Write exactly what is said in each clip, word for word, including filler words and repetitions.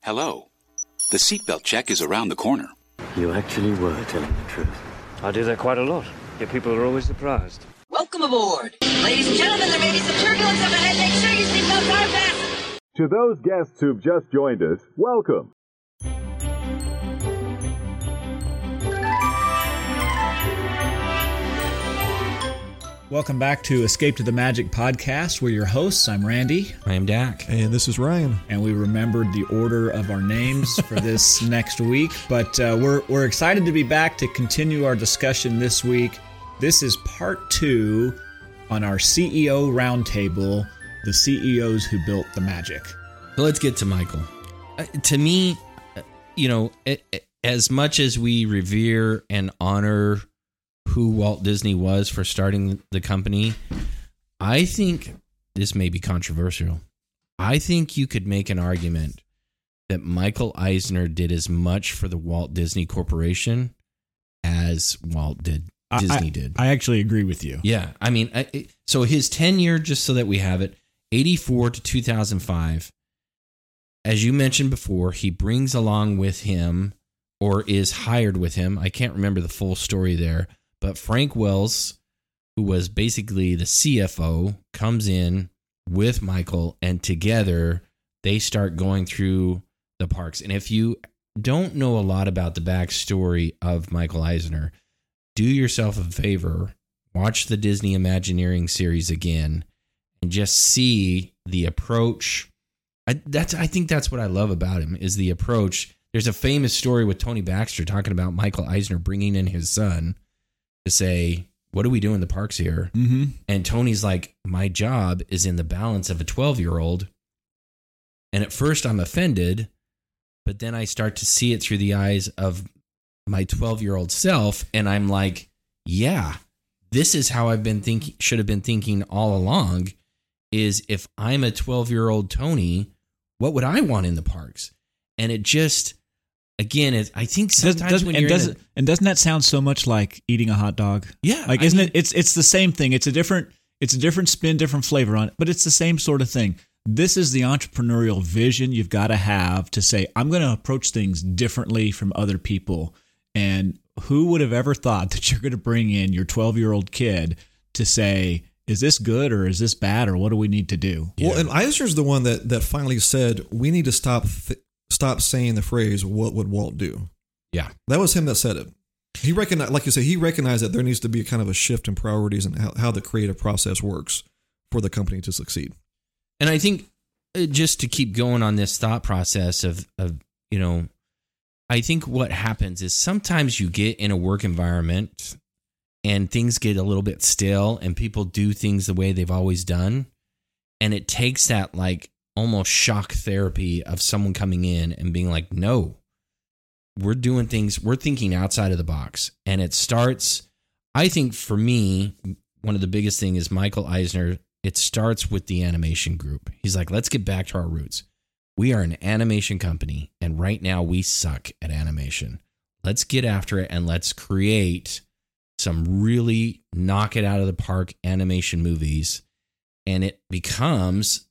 Hello. The seatbelt check is around the corner. You actually were telling the truth. I do that quite a lot. Your people are always surprised. Welcome aboard. Ladies and gentlemen, there may be some turbulence up ahead. Make sure your seatbelts are fastened. To those guests who've just joined us, welcome. Welcome back to Escape to the Magic podcast. We're your hosts. I'm Randy. I am Dak. And this is Ryan. And we remembered the order of our names for this next week. But uh, we're, we're excited to be back to continue our discussion this week. This is part two on our C E O roundtable, the C E Os who built the magic. So let's get to Michael. Uh, to me, uh, you know, it, it, as much as we revere and honor who Walt Disney was for starting the company, I think this may be controversial. I think you could make an argument that Michael Eisner did as much for the Walt Disney Corporation as Walt did. Disney I, did. I actually agree with you. Yeah. I mean, I, so his tenure, just so that we have it, eighty-four to two thousand five, as you mentioned before, he brings along with him or is hired with him. I can't remember the full story there. But Frank Wells, who was basically the C F O, comes in with Michael, and together they start going through the parks. And if you don't know a lot about the backstory of Michael Eisner, do yourself a favor, watch the Disney Imagineering series again, and just see the approach. I, that's I think that's what I love about him, is the approach. There's a famous story with Tony Baxter talking about Michael Eisner bringing in his son to say, what do we do in the parks here? Mm-hmm. And Tony's like, my job is in the balance of a twelve-year-old. And at first I'm offended, but then I start to see it through the eyes of my twelve-year-old self, and I'm like, yeah, this is how I've been thinking, should have been thinking all along, is if I'm a twelve-year-old Tony, what would I want in the parks? And it just... Again, it, I think sometimes doesn't, when and you're doesn't in a, and doesn't that sound so much like eating a hot dog? Yeah, like I isn't mean, it? It's it's the same thing. It's a different it's a different spin, different flavor on it, but it's the same sort of thing. This is the entrepreneurial vision you've got to have to say, I'm going to approach things differently from other people. And who would have ever thought that you're going to bring in your twelve-year-old kid to say, is this good or is this bad or what do we need to do? Well, and Eisner's the one that that finally said we need to stop th- stop saying the phrase "What would Walt do?" Yeah, that was him that said it. He recognized, like you say, he recognized that there needs to be a kind of a shift in priorities and how, how the creative process works for the company to succeed. And I think uh, just to keep going on this thought process of, of, you know, I think what happens is sometimes you get in a work environment and things get a little bit stale and people do things the way they've always done. And it takes that like almost shock therapy of someone coming in and being like, no, we're doing things, we're thinking outside of the box. And it starts, I think for me, one of the biggest thing is Michael Eisner. It starts with the animation group. He's like, let's get back to our roots. We are an animation company, and right now we suck at animation. Let's get after it and let's create some really knock it out of the park animation movies. And it becomes,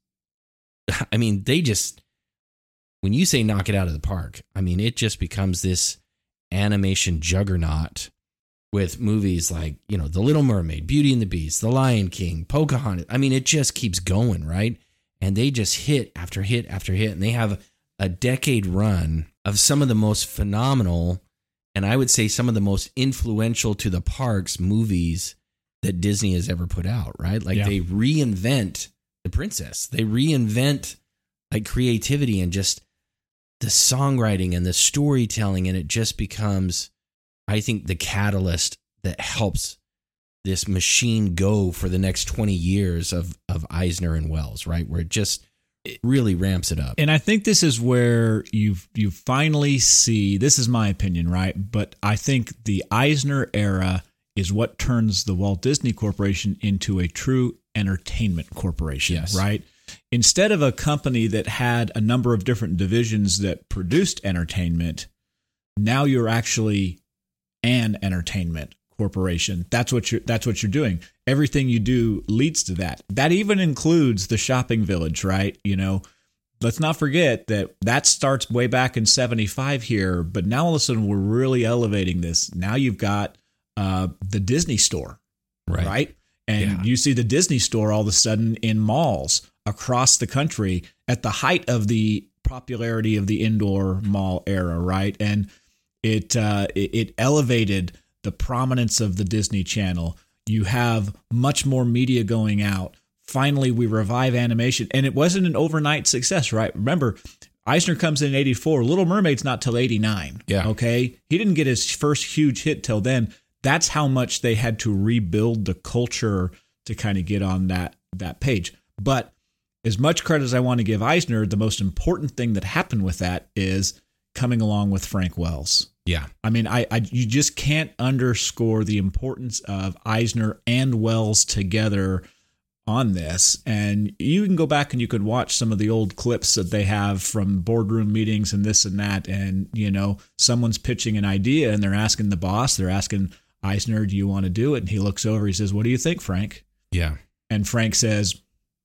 I mean, they just, when you say knock it out of the park, I mean, it just becomes this animation juggernaut with movies like, you know, The Little Mermaid, Beauty and the Beast, The Lion King, Pocahontas. I mean, it just keeps going, right? And they just hit after hit after hit. And they have a decade run of some of the most phenomenal, and I would say some of the most influential to the parks movies that Disney has ever put out, right? Like yeah. They reinvent the princess. They reinvent like creativity and just the songwriting and the storytelling. And it just becomes, I think, the catalyst that helps this machine go for the next twenty years of, of Eisner and Wells, right? Where it just really ramps it up. And I think this is where you you finally see, this is my opinion, right? But I think the Eisner era is what turns the Walt Disney Corporation into a true entertainment corporation, yes. right? Instead of a company that had a number of different divisions that produced entertainment, now you're actually an entertainment corporation. That's what you're that's what you're doing. Everything you do leads to that. That even includes the shopping village, right? You know, let's not forget that that starts way back in seventy-five here, but now all of a sudden we're really elevating this. Now you've got uh, the Disney store, right? right? And yeah. you see the Disney store all of a sudden in malls across the country at the height of the popularity of the indoor mall era, right? And it uh, it, it elevated the prominence of the Disney Channel. You have much more media going out. Finally, we revive animation, and it wasn't an overnight success, right? Remember, Eisner comes in eighty-four. Little Mermaid's not till eighty-nine. Yeah. Okay. He didn't get his first huge hit till then. That's how much they had to rebuild the culture to kind of get on that that page. But as much credit as I want to give Eisner, the most important thing that happened with that is coming along with Frank Wells. Yeah. I mean, I, I you just can't underscore the importance of Eisner and Wells together on this. And you can go back and you could watch some of the old clips that they have from boardroom meetings and this and that. And, you know, someone's pitching an idea and they're asking the boss, they're asking Eisner, do you want to do it? And he looks over, he says, what do you think, Frank? Yeah. And Frank says,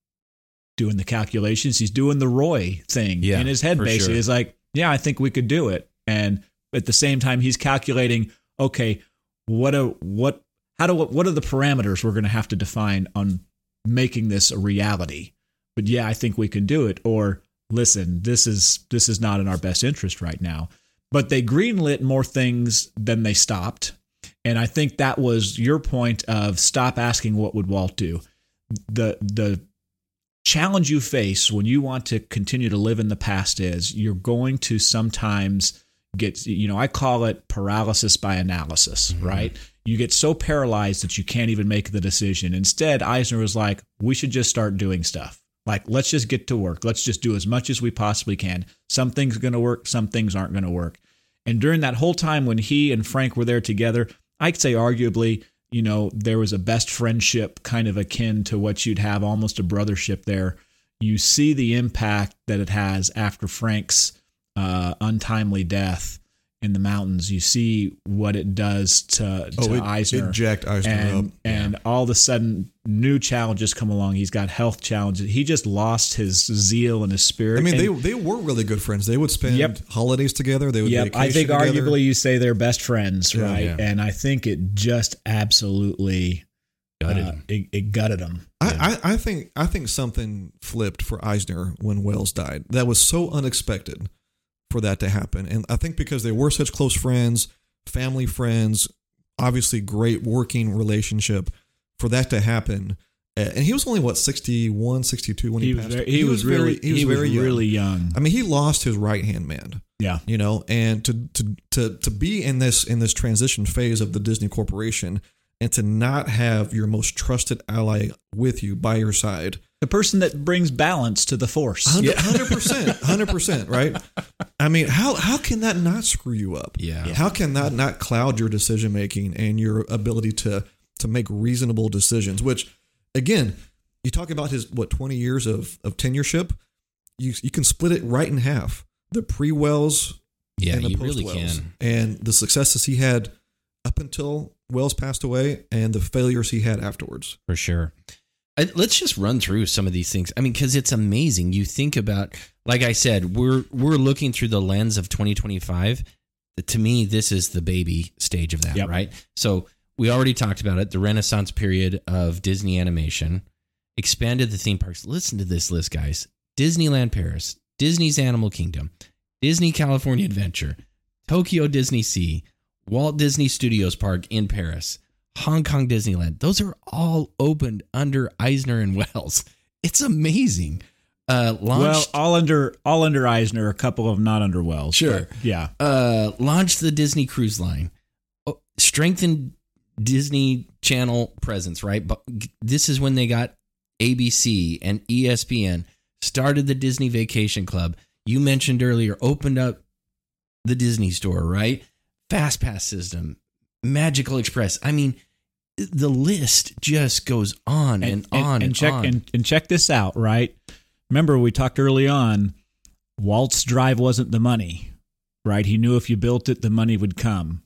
doing the calculations, he's doing the Roy thing yeah, in his head, basically. Sure. He's like, yeah, I think we could do it. And at the same time, he's calculating, okay, what a, what, how do, what are the parameters we're going to have to define on making this a reality? But yeah, I think we can do it. Or listen, this is, this is not in our best interest right now. But they greenlit more things than they stopped. And I think that was your point of stop asking what would Walt do. The, the, challenge you face when you want to continue to live in the past is you're going to sometimes get, you know, I call it paralysis by analysis, mm-hmm. right? You get so paralyzed that you can't even make the decision. Instead, Eisner was like, we should just start doing stuff. Like, let's just get to work. Let's just do as much as we possibly can. Some things are going to work. Some things aren't going to work. And during that whole time when he and Frank were there together, I'd say arguably, you know, there was a best friendship kind of akin to what you'd have, almost a brothership there. You see the impact that it has after Frank's uh, untimely death in the mountains. You see what it does to, to oh, it, Eisner. It jacked Eisner and, up. And yeah. all of a sudden, new challenges come along. He's got health challenges. He just lost his zeal and his spirit. I mean, and, they they were really good friends. They would spend yep. holidays together. They would yep. vacation I think together. arguably you say they're best friends, yeah, right? yeah. And I think it just absolutely gutted uh, him. It, it gutted him. I, yeah. I, I think I think something flipped for Eisner when Wells died. That was so unexpected for that to happen. And I think because they were such close friends, family friends, obviously great working relationship, for that to happen. And he was only, what, sixty-one, sixty-two when he, he passed? Was very, he, he was, was really, very, he was, he very was young. really young. I mean, he lost his right-hand man. Yeah. You know, and to, to, to, to be in this, in this transition phase of the Disney Corporation and to not have your most trusted ally with you by your side. The person that brings balance to the force. one hundred percent. one hundred percent, right? I mean, how how can that not screw you up? Yeah. How can that not cloud your decision making and your ability to to make reasonable decisions? Which, again, you talk about his, what, twenty years of, of tenureship, you you can split it right in half. The pre-Wells yeah, and the you really post-Wells. can. And the successes he had up until Wells passed away and the failures he had afterwards. For sure. I, let's just run through some of these things. I mean, because it's amazing. You think about, like I said, we're we're looking through the lens of twenty twenty-five. To me, this is the baby stage of that, yep. right? So we already talked about it. The Renaissance period of Disney animation expanded the theme parks. Listen to this list, guys. Disneyland Paris, Disney's Animal Kingdom, Disney California Adventure, Tokyo Disney Sea, Walt Disney Studios Park in Paris, Hong Kong Disneyland. Those are all opened under Eisner and Wells. It's amazing. Uh, launched, well, all under all under Eisner, a couple of not under Wells. Sure. Yeah. Uh, launched the Disney Cruise Line. Oh, strengthened Disney Channel presence, right? But this is when they got A B C and E S P N, started the Disney Vacation Club. You mentioned earlier, opened up the Disney Store, right? Fast Pass system, Magical Express. I mean, the list just goes on and, and on and, and check on. And, and check this out, right? Remember, we talked early on, Walt's drive wasn't the money, right? He knew if you built it, the money would come.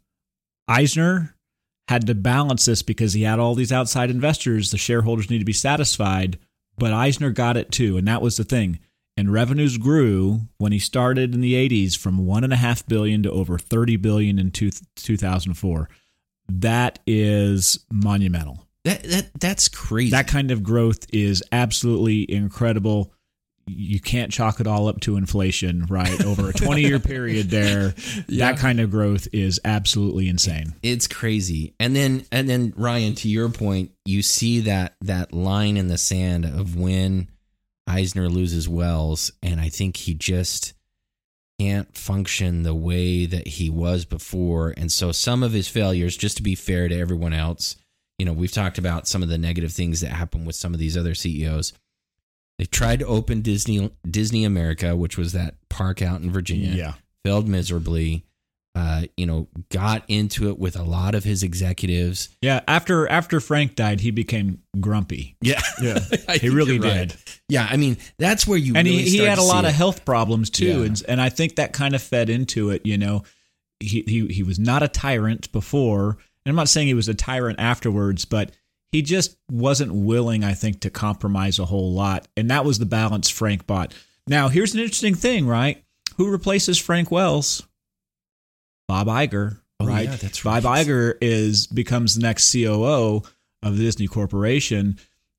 Eisner had to balance this because he had all these outside investors. The shareholders need to be satisfied, but Eisner got it too, and that was the thing. and revenues grew when he started in the eighties from one and a half billion to over thirty billion in two, two thousand four. That is monumental. That that that's crazy. That kind of growth is absolutely incredible. You can't chalk it all up to inflation, right? Over a twenty-year period there, yeah. that kind of growth is absolutely insane. It's crazy. And then and then Ryan, to your point, you see that that line in the sand of when Eisner loses Wells, and I think he just can't function the way that he was before. And so some of his failures, just to be fair to everyone else, you know, we've talked about some of the negative things that happen with some of these other C E Os. They tried to open Disney Disney America, which was that park out in Virginia. Yeah. Failed miserably. Uh, you know, got into it with a lot of his executives. Yeah, after after Frank died, he became grumpy. Yeah, yeah, he really did. Right. Yeah, I mean, that's where you and really he, he had a lot of it. health problems too, Yeah. and and I think that kind of fed into it. You know, he he he was not a tyrant before, and I'm not saying he was a tyrant afterwards, but he just wasn't willing, I think, to compromise a whole lot, and that was the balance Frank bought. Now, here's an interesting thing, right? Who replaces Frank Wells? Bob Iger, Oh, right? yeah, that's Bob right. Iger is becomes the next C O O of the Disney Corporation,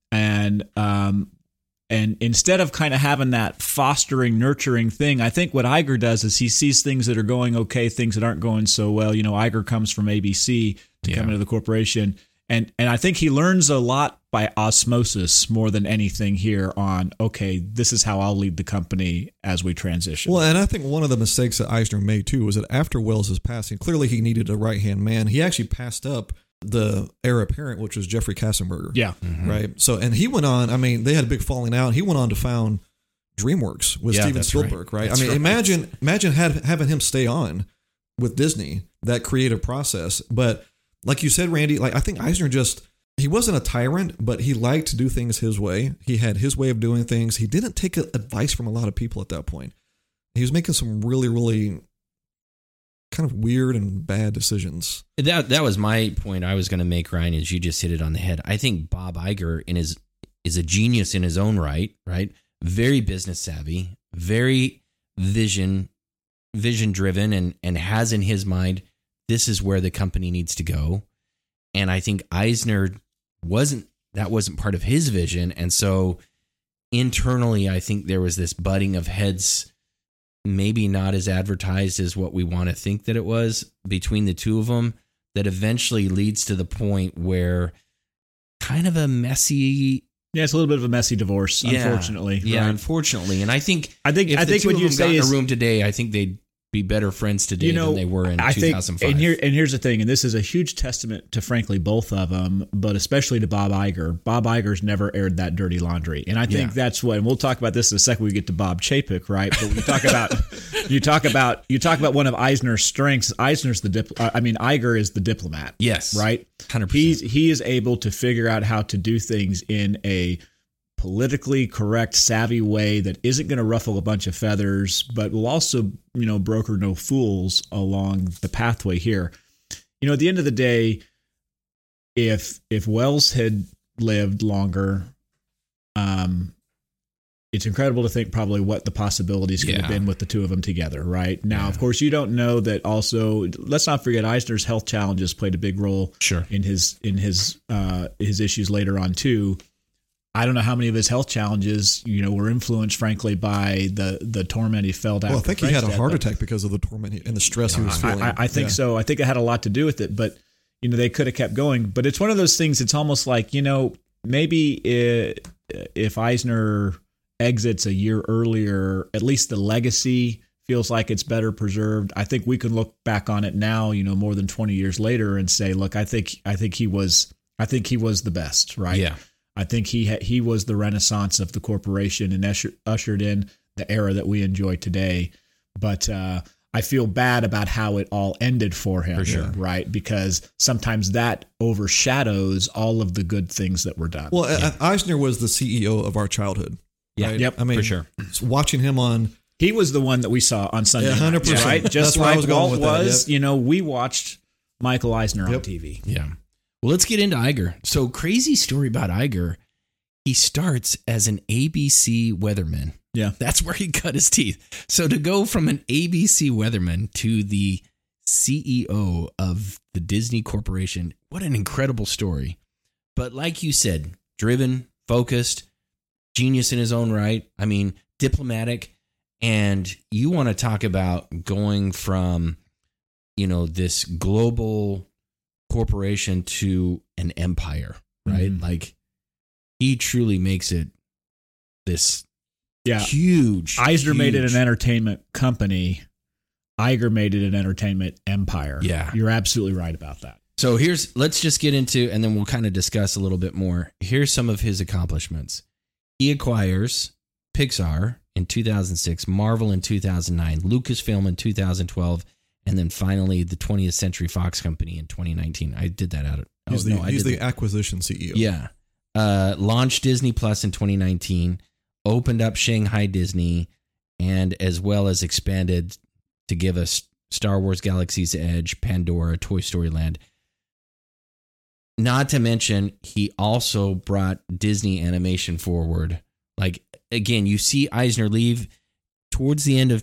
and um, and instead of kind of having that fostering, nurturing thing, I think what Iger does is he sees things that are going okay, things that aren't going so well. You know, Iger comes from A B C to Yeah. come into the corporation, and and I think he learns a lot by osmosis more than anything here on, okay, this is how I'll lead the company as we transition. Well, and I think one of the mistakes that Eisner made too was that after Wells' passing, clearly he needed a right-hand man. He actually passed up the heir apparent, which was Jeffrey Katzenberger. Yeah. Right. So, and he went on, I mean, they had a big falling out. He went on to found DreamWorks with Yeah, Steven that's Spielberg, right? right. That's I mean, right. imagine, imagine had, having him stay on with Disney, that creative process. But like you said, Randy, like I think Eisner just, he wasn't a tyrant, but he liked to do things his way. He had his way of doing things. He didn't take advice from a lot of people at that point. He was making some really, really kind of weird and bad decisions. That that was my point I was going to make, Ryan, is you just hit it on the head. I think Bob Iger in his is a genius in his own right, right? Very business savvy, very vision vision driven, and and has in his mind, this is where the company needs to go. And I think Eisner wasn't, that wasn't part of his vision. And so internally, I think there was this butting of heads, maybe not as advertised as what we want to think that it was between the two of them, that eventually leads to the point where kind of a messy, yeah, it's a little bit of a messy divorce, yeah, unfortunately. Yeah, right? unfortunately. And I think, I think, if I the think two what of you them say got is in a room today, I think they'd be better friends today you know, than they were in I two thousand five. think, and here and here's the thing, and this is a huge testament to frankly both of them, but especially to Bob Iger. Bob Iger's never aired that dirty laundry, and I think Yeah. that's what. And we'll talk about this in a second. When we get to Bob Chapek, right? But when you talk about you talk about you talk about one of Eisner's strengths. Eisner's the dip, uh, I mean Iger is the diplomat. Yes. right. one hundred percent. He's he is able to figure out how to do things in a politically correct, savvy way that isn't going to ruffle a bunch of feathers, but will also, you know, broker no fools along the pathway here. You know, at the end of the day, if if Wells had lived longer, um, it's incredible to think probably what the possibilities could Yeah. have been with the two of them together. Right now, Yeah. of course, you don't know that. Also, let's not forget Eisner's health challenges played a big role Sure. in his in his uh, his issues later on too. I don't know how many of his health challenges, you know, were influenced, frankly, by the the torment he felt after. Well, I think he Frank's had a death, heart but attack because of the torment he- and the stress he was I, feeling. I, I think Yeah. so. I think it had a lot to do with it, but you know, they could have kept going. But it's one of those things. It's almost like, you know, maybe it, if Eisner exits a year earlier, at least the legacy feels like it's better preserved. I think we can look back on it now, you know, more than twenty years later, and say, look, I think I think he was I think he was the best, right? Yeah. I think he ha- he was the renaissance of the corporation and usher- ushered in the era that we enjoy today. But uh, I feel bad about how it all ended for him, For sure. right? Because sometimes that overshadows all of the good things that were done. Well, yeah. Eisner was the C E O of our childhood. Yeah. Right? Yep, I mean, for sure. watching him on, he was the one that we saw on Sunday, Yeah, one hundred percent. nights, right? Just That's where I like was going Walt with that, was, yep. you know, we watched Michael Eisner on Yep. T V. Yeah. Well, let's get into Iger. So crazy story about Iger. he starts as an A B C weatherman. Yeah. That's where he cut his teeth. So to go from an A B C weatherman to the C E O of the Disney Corporation, what an incredible story. But like you said, driven, focused, genius in his own right. I mean, diplomatic. And you want to talk about going from, you know, this global corporation to an empire, right? Mm-hmm. Like, he truly makes it this yeah. huge. Eisner huge, made it an entertainment company. Iger made it an entertainment empire. Yeah. You're absolutely right about that. So here's, let's just get into, and then we'll kind of discuss a little bit more. Here's some of his accomplishments. He acquires Pixar in two thousand six, Marvel in two thousand nine, Lucasfilm in two thousand twelve, and then finally the twentieth Century Fox Company in twenty nineteen. I did that out of. Oh, he's the, no, I he's did the that. acquisition C E O. Yeah. Uh, launched Disney Plus in twenty nineteen, opened up Shanghai Disney, and as well as expanded to give us Star Wars Galaxy's Edge, Pandora, Toy Story Land. Not to mention, he also brought Disney animation forward. Like, again, you see Eisner leave towards the end of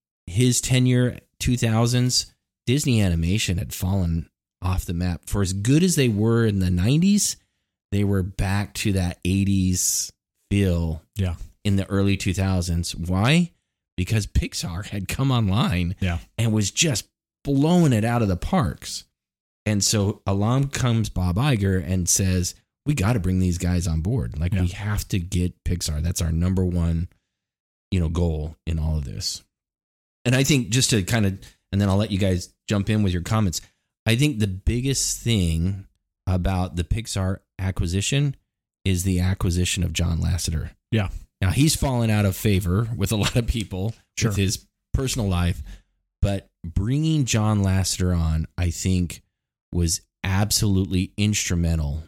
his tenure, two thousands, Disney animation had fallen off the map. For as good as they were in the nineties, they were back to that eighties feel yeah. in the early two thousands. Why? Because Pixar had come online yeah. and was just blowing it out of the parks. And so along comes Bob Iger and says, we got to bring these guys on board. Like, yeah. we have to get Pixar. That's our number one, you know, goal in all of this. And I think just to kind of, and then I'll let you guys jump in with your comments. I think the biggest thing about the Pixar acquisition is the acquisition of John Lasseter. Yeah. Now, he's fallen out of favor with a lot of people sure. with his personal life, but bringing John Lasseter on, I think, was absolutely instrumental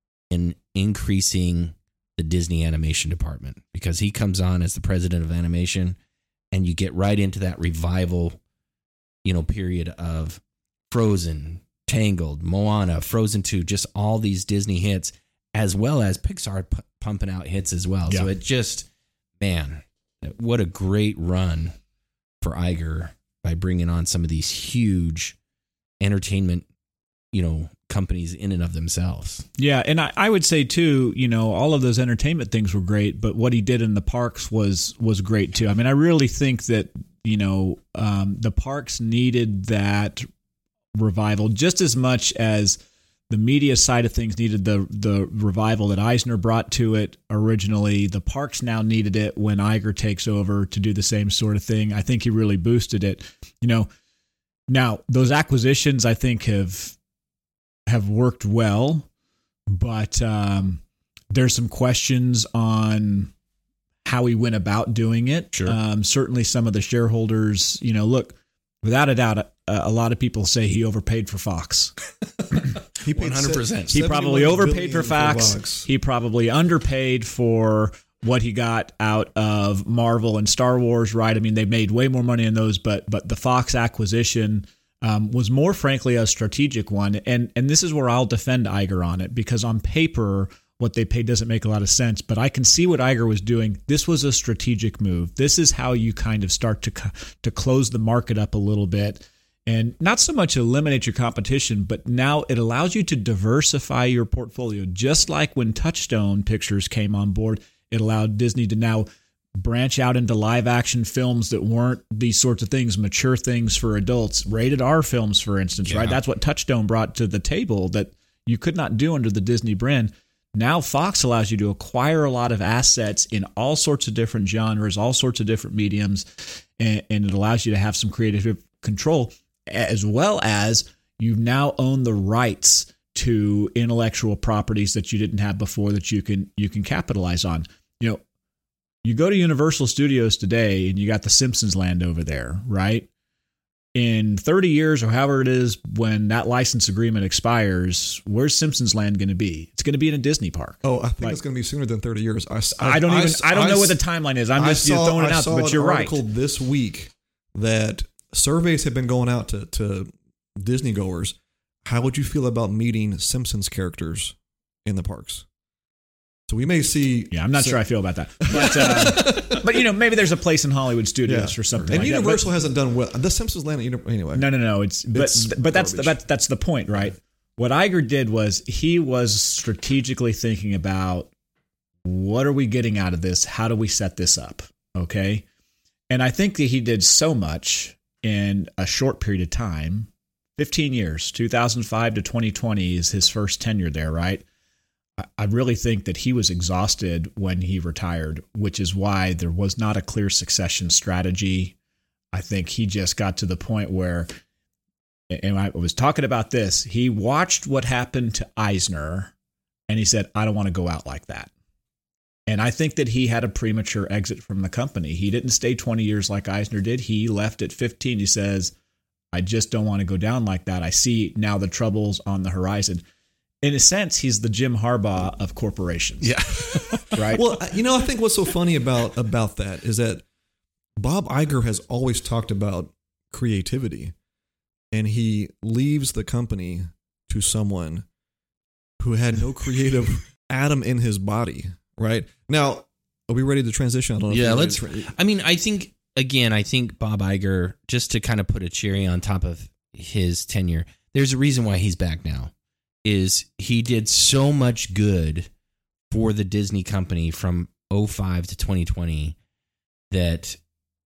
in increasing the Disney animation department, because he comes on as the president of animation, and you get right into that revival, you know, period of Frozen, Tangled, Moana, Frozen two, just all these Disney hits, as well as Pixar p- pumping out hits as well. Yeah. So it just, man, what a great run for Iger by bringing on some of these huge entertainment, you know, companies in and of themselves. Yeah, and I, I would say too, you know, all of those entertainment things were great, but what he did in the parks was was great too. I mean, I really think that, you know, um, the parks needed that revival just as much as the media side of things needed the the revival that Eisner brought to it originally. The parks now needed it when Iger takes over to do the same sort of thing. I think he really boosted it. You know, now those acquisitions I think have have worked well, but um, there's some questions on how he went about doing it. Sure. Um, certainly some of the shareholders, you know, look, without a doubt, a, a lot of people say he overpaid for Fox. He paid one hundred percent. He probably overpaid for Fox. Fox. He probably underpaid for what he got out of Marvel and Star Wars, right? I mean, they made way more money in those, but but the Fox acquisition um, was more, frankly, a strategic one. And and this is where I'll defend Iger on it, because on paper, what they paid doesn't make a lot of sense. But I can see what Iger was doing. This was a strategic move. This is how you kind of start to to close the market up a little bit. And not so much eliminate your competition, but now it allows you to diversify your portfolio. Just like when Touchstone Pictures came on board, it allowed Disney to now branch out into live action films that weren't these sorts of things, mature things for adults, rated R films, for instance, Yeah. right? That's what Touchstone brought to the table that you could not do under the Disney brand. Now Fox allows you to acquire a lot of assets in all sorts of different genres, all sorts of different mediums, and, and it allows you to have some creative control, as well as you now own the rights to intellectual properties that you didn't have before that you can you can capitalize on. You know, you go to Universal Studios today and you got the Simpsons land over there, right? In thirty years or however it is when that license agreement expires, where's Simpsons Land going to be? It's going to be in a Disney park. Oh, I think Like- it's going to be sooner than thirty years. I, I don't even I don't know what the I, timeline is. I'm I just saw, throwing it I out, saw but an you're right. article this week that surveys have been going out to, to Disney goers. How would you feel about meeting Simpsons characters in the parks? So we may see. Yeah, I'm not so, sure I feel about that, but uh, but you know, maybe there's a place in Hollywood studios yeah. for something. And like Universal that, but, hasn't done well. The Simpsons land anyway. No, no, no. It's but It's but that's the, garbage. that's that's the point, right? What Iger did was he was strategically thinking about what are we getting out of this? How do we set this up? Okay, and I think that he did so much in a short period of time. fifteen years, two thousand five to twenty twenty is his first tenure there, right? I really think that he was exhausted when he retired, which is why there was not a clear succession strategy. I think he just got to the point where, and I was talking about this, he watched what happened to Eisner and he said, I don't want to go out like that. And I think that he had a premature exit from the company. He didn't stay twenty years like Eisner did. He left at fifteen. He says, I just don't want to go down like that. I see now the troubles on the horizon. In a sense, he's the Jim Harbaugh of corporations. Yeah. Right? Well, you know, I think what's so funny about about that is that Bob Iger has always talked about creativity, and he leaves the company to someone who had no creative atom in his body, right? Now, are we ready to transition? I don't know if Yeah, we're let's. ready to- I mean, I think, again, I think Bob Iger, just to kind of put a cherry on top of his tenure, there's a reason why he's back now. Is he did so much good for the Disney company from oh five to twenty twenty that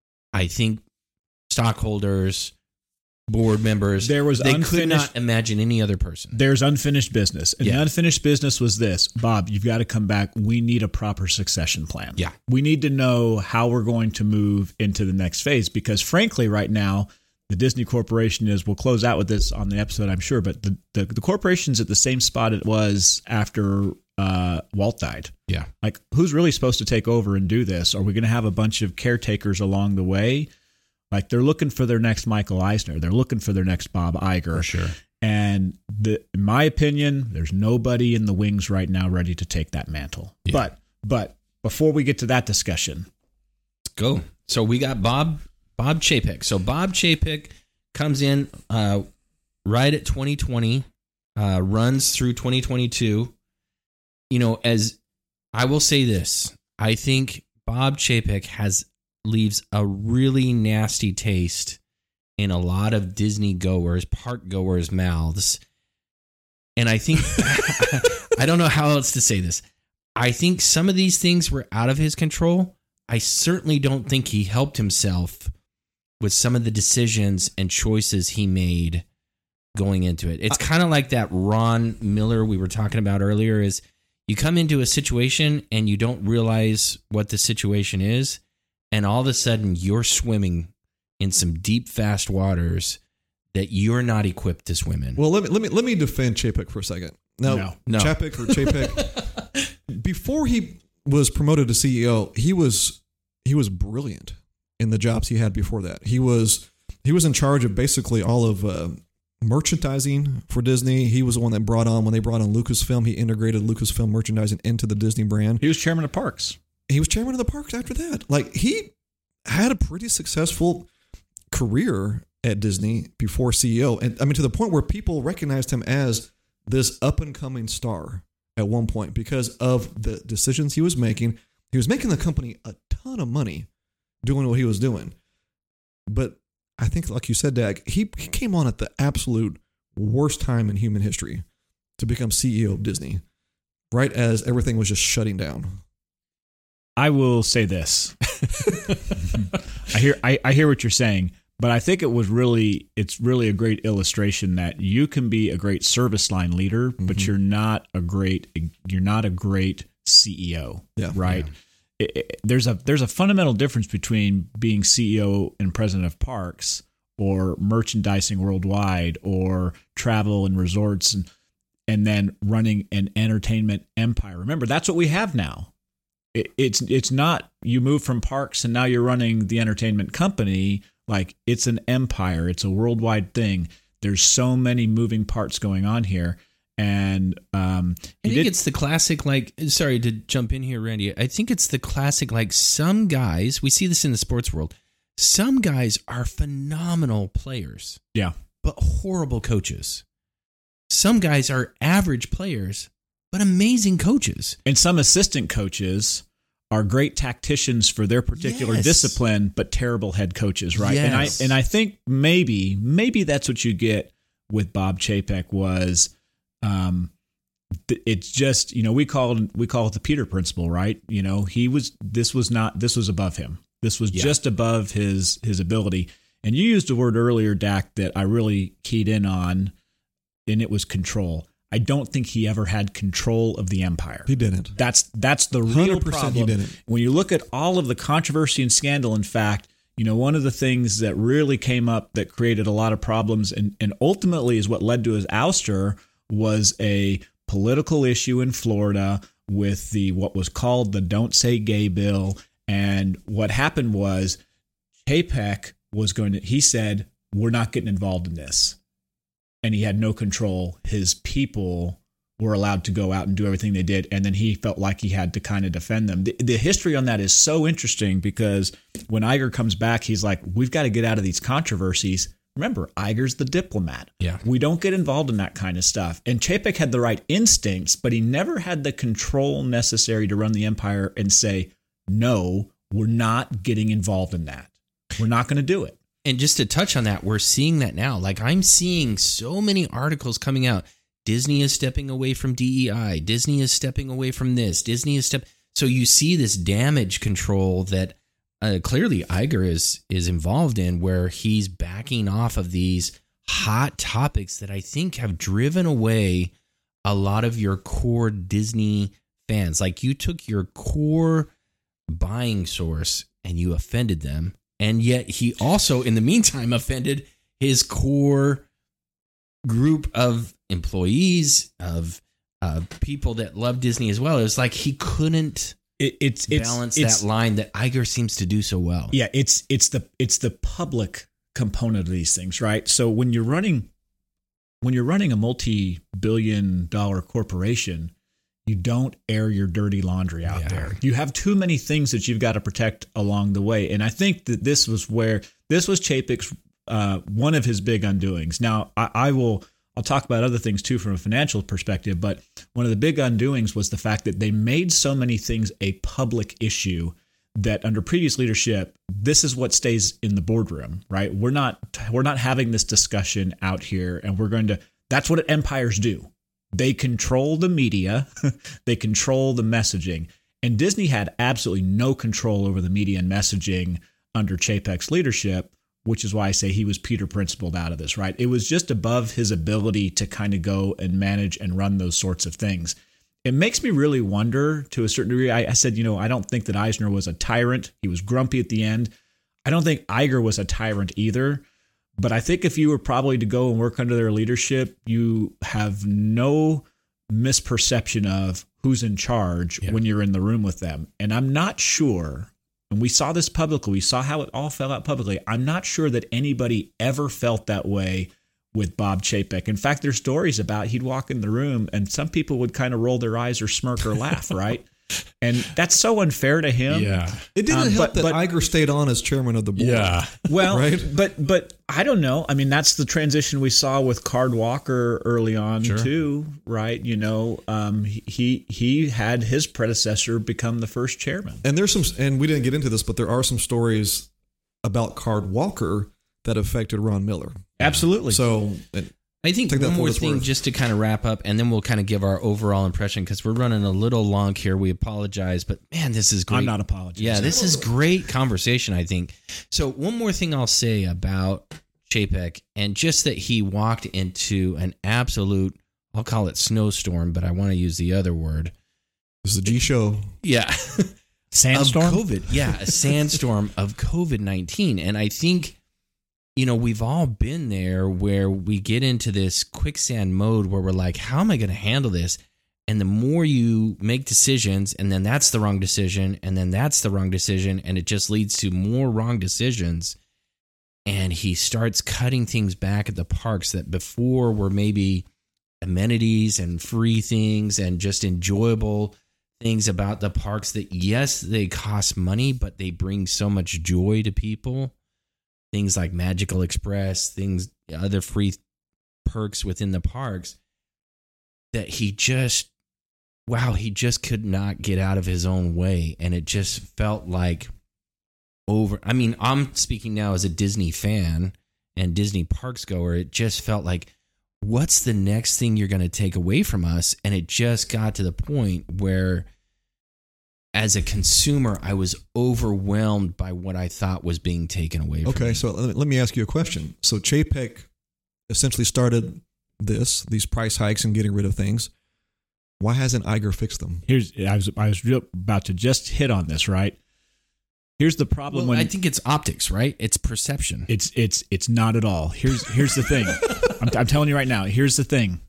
I think stockholders, board members, There was they could unfinished- not imagine any other person. There's unfinished business. And Yeah. the unfinished business was this. Bob, you've got to come back. We need a proper succession plan. Yeah. We need to know how we're going to move into the next phase because, frankly, right now, the Disney Corporation is, we'll close out with this on the episode, I'm sure, but the, the, the corporation's at the same spot it was after uh, Walt died. Yeah. Like, who's really supposed to take over and do this? Are we going to have a bunch of caretakers along the way? Like, they're looking for their next Michael Eisner. They're looking for their next Bob Iger. For sure. And the, in my opinion, there's nobody in the wings right now ready to take that mantle. Yeah. But but before we get to that discussion, Let's go. So we got Bob Bob Chapek. So Bob Chapek comes in uh, right at twenty twenty, uh, runs through twenty twenty-two. You know, as I will say this, I think Bob Chapek has leaves a really nasty taste in a lot of Disney goers, park goers' mouths. And I think, I don't know how else to say this. I think some of these things were out of his control. I certainly don't think he helped himself with some of the decisions and choices he made going into it. It's kind of like that Ron Miller we were talking about earlier is you come into a situation and you don't realize what the situation is. And all of a sudden you're swimming in some deep, fast waters that you're not equipped to swim in. Well, let me let me let me defend Chapek for a second. Now, No. No. Chapek or Chapek, before he was promoted to C E O, he was he was brilliant in the jobs he had before that. He was he was in charge of basically all of uh, merchandising for Disney. He was the one that brought on when they brought on Lucasfilm. He integrated Lucasfilm merchandising into the Disney brand. he was chairman of parks. He was chairman of the parks after that. Like, he had a pretty successful career at Disney before C E O. And I mean, to the point where people recognized him as this up and coming star at one point because of the decisions he was making. He was making the company a ton of money doing what he was doing. But I think, like you said, Dag, he, he came on at the absolute worst time in human history to become C E O of Disney, right as everything was just shutting down. I will say this. I hear I, I hear what you're saying, but I think it was really it's really a great illustration that you can be a great service line leader, mm-hmm. but you're not a great you're not a great C E O. Yeah, right. Yeah. It, it, there's a there's a fundamental difference between being C E O and president of parks or merchandising worldwide or travel and resorts and and then running an entertainment empire. Remember, that's what we have now. It, it's it's not you move from parks and now you're running the entertainment company. Like, it's an empire. It's a worldwide thing. There's so many moving parts going on here. And um, I think did, it's the classic, like, sorry to jump in here, Randy. I think it's the classic, like, some guys, we see this in the sports world, some guys are phenomenal players, yeah, but horrible coaches. Some guys are average players, but amazing coaches. And some assistant coaches are great tacticians for their particular Yes. discipline, but terrible head coaches, right? Yes. And I and I think maybe maybe that's what you get with Bob Chapek was, um, th- it's just you know we call it, we call it the Peter principle, right? You know he was this was not this was above him. This was Yeah. just above his his ability. And you used a word earlier, Dak, that I really keyed in on, and it was control. I don't think he ever had control of the empire. He didn't. That's that's the one real hundred percent he problem. didn't. When you look at all of the controversy and scandal, in fact, you know, one of the things that really came up that created a lot of problems and, and ultimately is what led to his ouster was a political issue in Florida with the what was called the Don't Say Gay bill. And what happened was Chapek was going to, he said, we're not getting involved in this. And he had no control. His people were allowed to go out and do everything they did. And then he felt like he had to kind of defend them. The, the history on that is so interesting because when Iger comes back, he's like, we've got to get out of these controversies. Remember, Iger's the diplomat. Yeah. We don't get involved in that kind of stuff. And Chapek had the right instincts, but he never had the control necessary to run the empire and say, no, we're not getting involved in that. We're not going to do it. And just to touch on that, we're seeing that now. Like I'm seeing so many articles coming out. Disney is stepping away from D E I. Disney is stepping away from this. Disney is step. So you see this damage control that uh, clearly Iger is is involved in, where he's backing off of these hot topics that I think have driven away a lot of your core Disney fans. Like you took your core buying source and you offended them. And yet he also, in the meantime, offended his core group of employees, of uh, people that love Disney as well. It was like he couldn't It, it's it's balance it's, that line that Iger seems to do so well. Yeah, it's it's the it's the public component of these things, right? So when you're running when you're running a multi-billion dollar corporation, you don't air your dirty laundry out Yeah. there. You have too many things that you've got to protect along the way. And I think that this was where this was Chapek's uh, one of his big undoings. Now, I, I will I'll talk about other things too from a financial perspective, but one of the big undoings was the fact that they made so many things a public issue that under previous leadership, this is what stays in the boardroom, right? We're not we're not having this discussion out here, and we're going to that's what empires do. They control the media, they control the messaging. And Disney had absolutely no control over the media and messaging under Chapek's leadership, which is why I say he was Peter principled out of this, right? It was just above his ability to kind of go and manage and run those sorts of things. It makes me really wonder to a certain degree. I, I said, you know, I don't think that Eisner was a tyrant. He was grumpy at the end. I don't think Iger was a tyrant either. But I think if you were probably to go and work under their leadership, you have no misperception of who's in charge Yeah. when you're in the room with them. And I'm not sure, and we saw this publicly, we saw how it all fell out publicly. I'm not sure that anybody ever felt that way with Bob Chapek. In fact, there's stories about he'd walk in the room and some people would kind of roll their eyes or smirk or laugh, right? And that's so unfair to him. It didn't Um, help but- that but- Iger stayed on as chairman of the board. Well, Right? but but I don't know. I mean, that's the transition we saw with Card Walker early on too, right? You know, um, he he had his predecessor become the first chairman. And there's some, and we didn't get into this, but there are some stories about Card Walker that affected Ron Miller. Absolutely. So, and I think Take that one for more what it's thing worth. just to kind of wrap up, and then we'll kind of give our overall impression because we're running a little long here. We apologize, but man, this is great. I'm not apologizing. Yeah, this is great conversation, I think. So one more thing I'll say about Chapek, and just that he walked into an absolute, I'll call it snowstorm, but I want to use the other word. this is a G show. Yeah. Sandstorm. Of COVID. Yeah, a sandstorm of COVID nineteen. And I think, you know, we've all been there where we get into this quicksand mode where we're like, how am I going to handle this? And the more you make decisions, and then that's the wrong decision, and then that's the wrong decision, and it just leads to more wrong decisions. And he starts cutting things back at the parks that before were maybe amenities and free things and just enjoyable things about the parks that, yes, they cost money, but they bring so much joy to people. Things like Magical Express, things, other free perks within the parks, that he just wow, he just could not get out of his own way. And it just felt like over. I mean, I'm speaking now as a Disney fan and Disney parks goer. It just felt like, what's the next thing you're going to take away from us? And it just got to the point where, as a consumer, I was overwhelmed by what I thought was being taken away from Okay, me. so let me ask you a question. So Chapek essentially started this, these price hikes and getting rid of things. Why hasn't Iger fixed them? Here's I was I was real, about to just hit on this, right? Here's the problem. Well, when I think it's optics, right? It's perception. It's it's it's not at all. Here's here's the thing. I'm, I'm telling you right now. Here's the thing.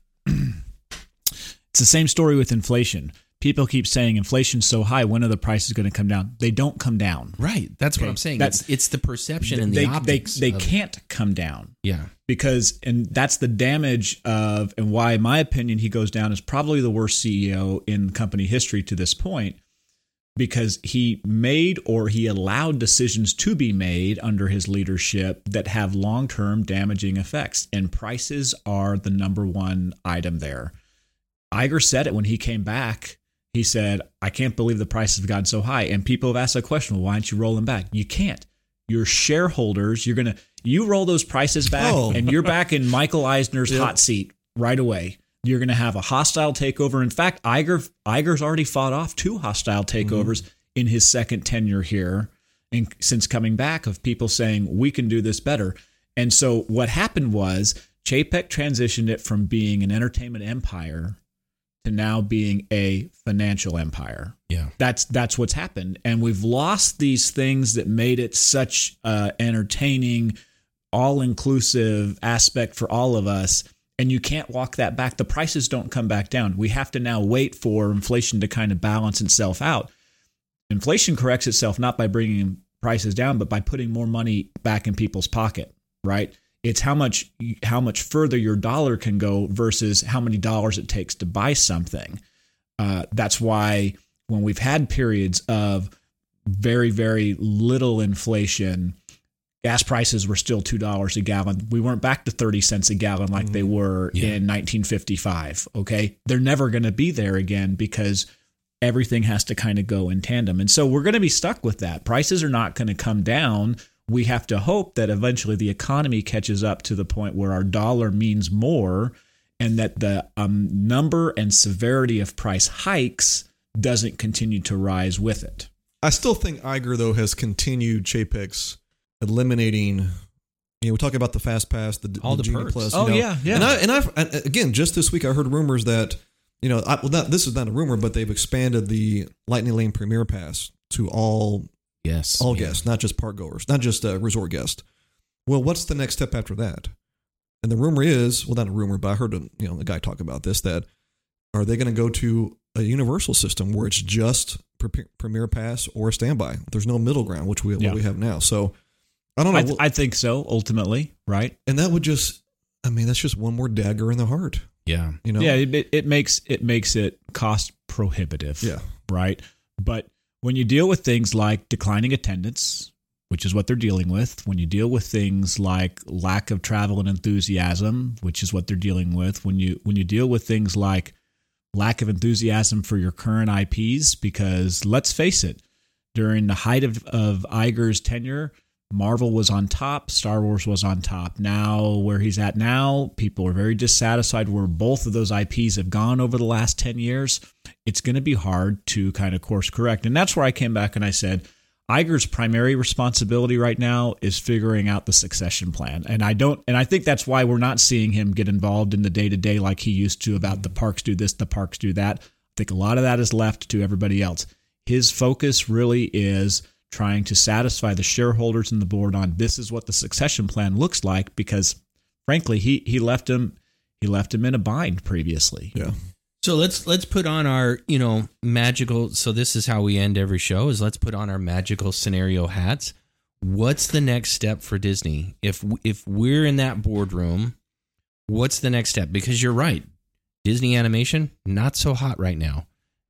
It's the same story with inflation. People keep saying inflation's so high. When are the prices going to come down? They don't come down. Right. That's Okay, what I'm saying. that's- It's, it's the perception and they, the optics. They, they of- can't come down. Yeah. Because, and that's the damage of, and why, in my opinion, he goes down as probably the worst C E O in company history to this point, because he made or he allowed decisions to be made under his leadership that have long-term damaging effects. And prices are the number one item there. Iger said it when he came back. He said, I can't believe the prices have gotten so high. And people have asked the question, well, why aren't you rolling back? You can't. Your shareholders, you're going to, you roll those prices back Oh. and you're back in Michael Eisner's Yep. hot seat right away. You're going to have a hostile takeover. In fact, Iger, Iger's already fought off two hostile takeovers mm-hmm. in his second tenure here, and since coming back, of people saying, we can do this better. And so what happened was Chapek transitioned it from being an entertainment empire to now being a financial empire. Yeah. That's that's what's happened. And we've lost these things that made it such uh, entertaining, all-inclusive aspect for all of us. And you can't walk that back. The prices don't come back down. We have to now wait for inflation to kind of balance itself out. Inflation corrects itself not by bringing prices down, but by putting more money back in people's pocket, right? It's how much how much further your dollar can go versus how many dollars it takes to buy something. Uh, that's why when we've had periods of very, very little inflation, gas prices were still two dollars a gallon. We weren't back to thirty cents a gallon like they were Yeah. in nineteen fifty-five. Okay. They're never going to be there again because everything has to kind of go in tandem. And so we're going to be stuck with that. Prices are not going to come down. We have to hope that eventually the economy catches up to the point where our dollar means more and that the um, number and severity of price hikes doesn't continue to rise with it. I still think Iger, though, has continued Chapek's eliminating, you know, we talk about the Fast Pass, the, All the Genie perks. Plus. Oh, you know. yeah, yeah. And, I, and I've, and again, just this week, I heard rumors that, you know, I, well, not, this is not a rumor, but they've expanded the Lightning Lane Premier Pass to all Yes. all yeah. guests, not just park goers, not just uh, resort guests. Well, what's the next step after that? And the rumor is, well, not a rumor, but I heard a, you know, a guy talk about this, that are they going to go to a universal system where it's just pre- Premier Pass or standby? There's no middle ground, which we, Yeah. what we have now. So I don't know. I, th- I think so, ultimately, right? and that would just, I mean, that's just one more dagger in the heart. Yeah. You know? Yeah, it, it makes it makes it cost prohibitive. Yeah. Right. But when you deal with things like declining attendance, which is what they're dealing with, when you deal with things like lack of travel and enthusiasm, which is what they're dealing with, when you when you deal with things like lack of enthusiasm for your current I Ps, because let's face it, during the height of, of Iger's tenure, Marvel was on top, Star Wars was on top. Now, where he's at now, people are very dissatisfied where both of those I Ps have gone over the last ten years. It's going to be hard to kind of course correct. And that's where I came back and I said, Iger's primary responsibility right now is figuring out the succession plan. And I don't, and I think that's why we're not seeing him get involved in the day to day like he used to about the parks do this, the parks do that. I think a lot of that is left to everybody else. His focus really is trying to satisfy the shareholders and the board on this is what the succession plan looks like, because frankly, he, he left him, he left him in a bind previously. Yeah. So let's let's put on our, you know, magical. So this is how we end every show, is let's put on our magical scenario hats. What's the next step for Disney? If if we're in that boardroom, what's the next step? Because you're right. Disney animation, not so hot right now.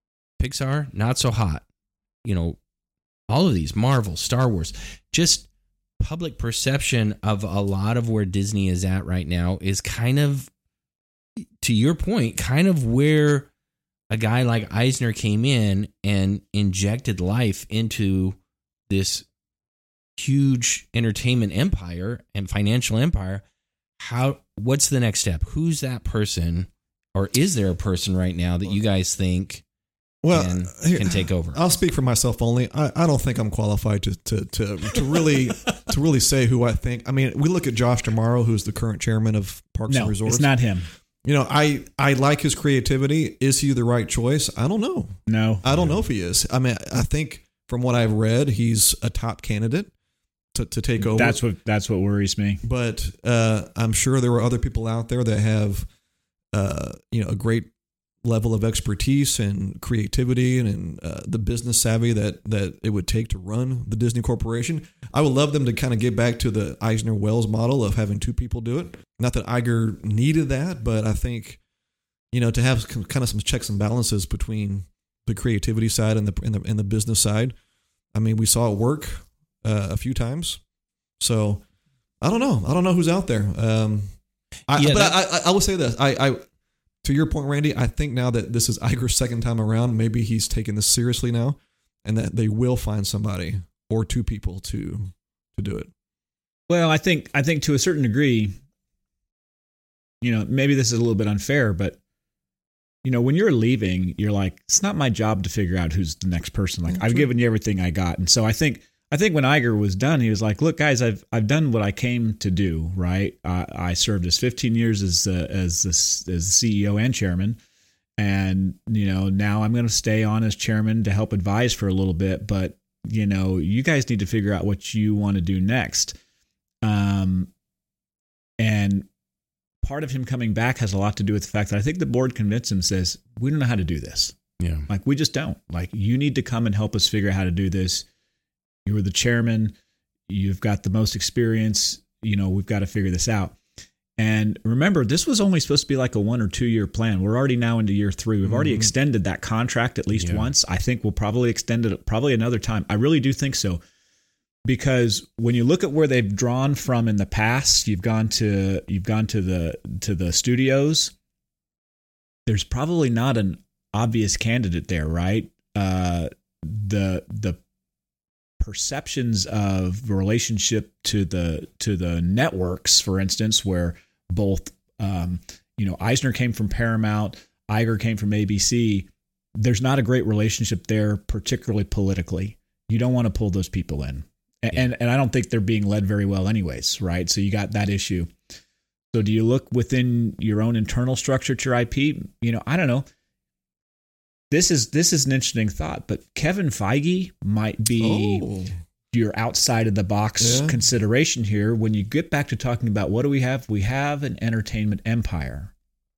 Pixar, not so hot. You know, all of these, Marvel, Star Wars, just public perception of a lot of where Disney is at right now is kind of, to your point, kind of where a guy like Eisner came in and injected life into this huge entertainment empire and financial empire. How? What's the next step? Who's that person, or is there a person right now that you guys think well, can, here, can take over? I'll speak for myself only. I, I don't think I'm qualified to to to, to really to really say who I think. I mean, we look at Josh D'Amaro, who's the current chairman of Parks no, and Resorts. It's not him. You know, I, I like his creativity. Is he the right choice? I don't know. No. I don't know if he is. I mean, I think from what I've read, he's a top candidate to, to take over. That's what that's what worries me. But uh, I'm sure there are other people out there that have, uh, you know, a great level of expertise and creativity and, and uh, the business savvy that that it would take to run the Disney Corporation. I would love them to kind of get back to the Eisner Wells model of having two people do it. Not that Iger needed that, but I think, you know, to have kind of some checks and balances between the creativity side and the and the, and the business side. I mean, we saw it work uh, a few times. So I don't know. I don't know who's out there. Um, I, yeah, but that, I, I, I will say this. I, I to your point, Randy, I think now that this is Iger's second time around, maybe he's taking this seriously now, and that they will find somebody or two people to to do it. Well, I think I think to a certain degree, you know, maybe this is a little bit unfair, but you know, when you're leaving, you're like, it's not my job to figure out who's the next person. Like, I've given you everything I got, and so I think I think when Iger was done, he was like, look, guys, I've I've done what I came to do. Right? I, I served as fifteen years as uh, as the, as the C E O and chairman, and you know, now I'm going to stay on as chairman to help advise for a little bit. But you know, you guys need to figure out what you want to do next. Um, and part of him coming back has a lot to do with the fact that I think the board convinced him, says, we don't know how to do this. Yeah. Like, we just don't. Like, you need to come and help us figure out how to do this. You were the chairman. You've got the most experience. You know, we've got to figure this out. And remember, this was only supposed to be like a one or two year plan. We're already now into year three. We've mm-hmm. already extended that contract at least yeah. once. I think we'll probably extend it probably another time. I really do think so. Because when you look at where they've drawn from in the past, you've gone to you've gone to the to the studios. There's probably not an obvious candidate there, right? Uh, the the perceptions of the relationship to the to the networks, for instance, where both um, you know Eisner came from Paramount, Iger came from A B C. There's not a great relationship there, particularly politically. You don't want to pull those people in. And and I don't think they're being led very well anyways, right? So you got that issue. So do you look within your own internal structure to your I P? You know, I don't know. This is this is an interesting thought, but Kevin Feige might be oh. your outside of the box yeah. consideration here. When you get back to talking about what do we have? We have an entertainment empire.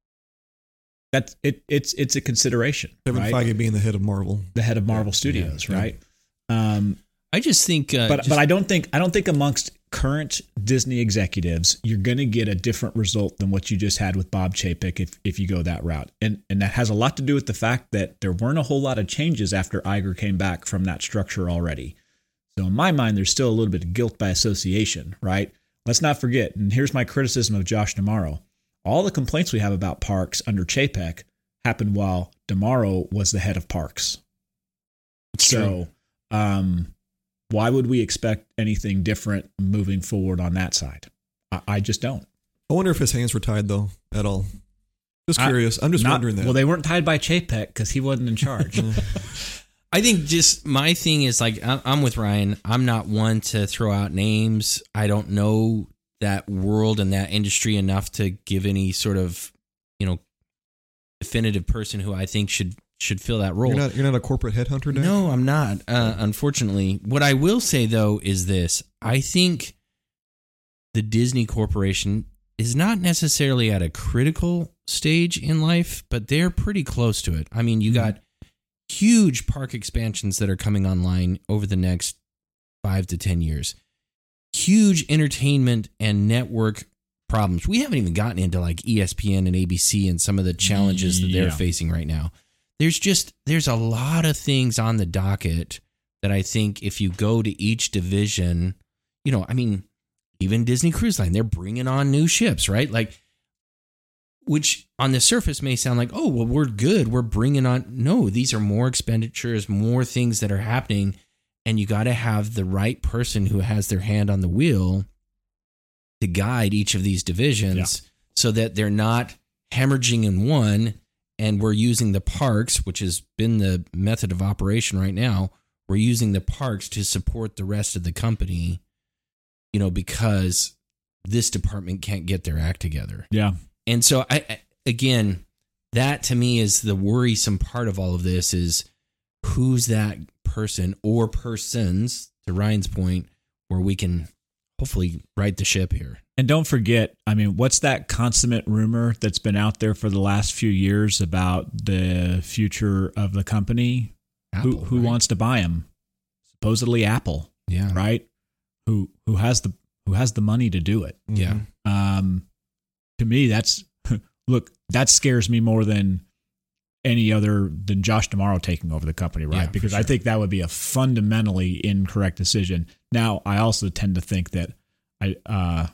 That's it. It's it's a consideration. Kevin right? Feige being the head of Marvel, the head of Marvel yeah. Studios, yeah. right? Um, I just think, uh, but just, but I don't think I don't think amongst current Disney executives, you're going to get a different result than what you just had with Bob Chapek if if you go that route, and and that has a lot to do with the fact that there weren't a whole lot of changes after Iger came back from that structure already. So in my mind, there's still a little bit of guilt by association, right? Let's not forget, and here's my criticism of Josh D'Amaro: all the complaints we have about Parks under Chapek happened while D'Amaro was the head of Parks. It's so. True. Um, Why would we expect anything different moving forward on that side? I, I just don't. I wonder if his hands were tied, though, at all. Just curious. I, I'm just not, wondering that. Well, they weren't tied by Chapek because he wasn't in charge. I think just my thing is like, I'm with Ryan. I'm not one to throw out names. I don't know that world and that industry enough to give any sort of, you know, definitive person who I think should should fill that role. You're not, you're not a corporate headhunter, Dan? No, I'm not, uh, unfortunately. What I will say, though, is this. I think the Disney Corporation is not necessarily at a critical stage in life, but they're pretty close to it. I mean, you got huge park expansions that are coming online over the next five to ten years. Huge entertainment and network problems. We haven't even gotten into like E S P N and A B C and some of the challenges that they're yeah. facing right now. There's just, there's a lot of things on the docket that I think if you go to each division, you know, I mean, even Disney Cruise Line, they're bringing on new ships, right? Like, which on the surface may sound like, oh, well, we're good. We're bringing on. No, these are more expenditures, more things that are happening. And you got to have the right person who has their hand on the wheel to guide each of these divisions yeah. so that they're not hemorrhaging in one. And we're using the parks, which has been the method of operation right now. We're using the parks to support the rest of the company, you know, because this department can't get their act together. Yeah. And so, I, I again, that to me is the worrisome part of all of this is who's that person or persons, to Ryan's point, where we can hopefully right the ship here. And don't forget, I mean, what's that consummate rumor that's been out there for the last few years about the future of the company? Apple, who who right? wants to buy them? Supposedly Apple. Yeah. Right? Who who has the who has the money to do it? Yeah. Um to me that's look, that scares me more than any other than Josh D'Amaro taking over the company, right? Yeah, because sure. I think that would be a fundamentally incorrect decision. Now, I also tend to think that I uh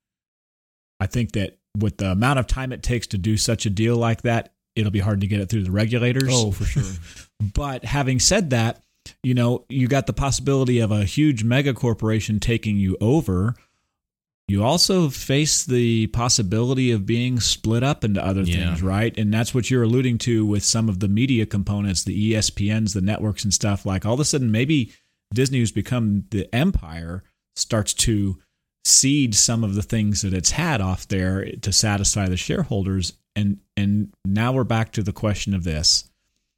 I think that with the amount of time it takes to do such a deal like that, it'll be hard to get it through the regulators. Oh, for sure. But having said that, you know, you got the possibility of a huge mega corporation taking you over. You also face the possibility of being split up into other Yeah. things, right? And that's what you're alluding to with some of the media components, the E S P Ns, the networks and stuff. Like all of a sudden, maybe Disney, who's become the empire, starts to cede some of the things that it's had off there to satisfy the shareholders. And and now we're back to the question of this.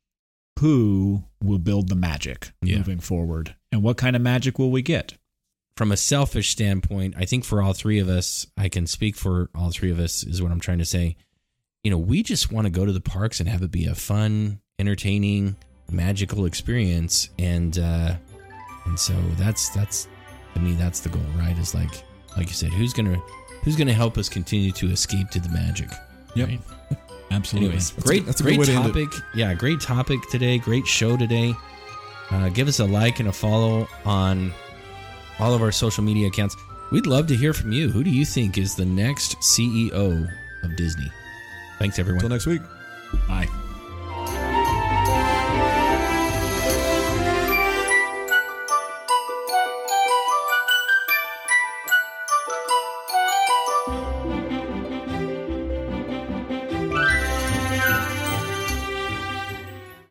Who will build the magic Yeah. moving forward? And what kind of magic will we get? From a selfish standpoint, I think for all three of us, I can speak for all three of us, is what I'm trying to say. You know, we just want to go to the parks and have it be a fun, entertaining, magical experience. And uh, and so that's that's to me, that's the goal, right? Is like like you said, who's gonna who's gonna help us continue to escape to the magic? Yep. Right? Absolutely. Anyways, That's great, a- that's a good great way to end it. topic. Yeah, great topic today. Great show today. Uh, give us a like and a follow on all of our social media accounts. We'd love to hear from you. Who do you think is the next C E O of Disney? Thanks, everyone. Until next week. Bye.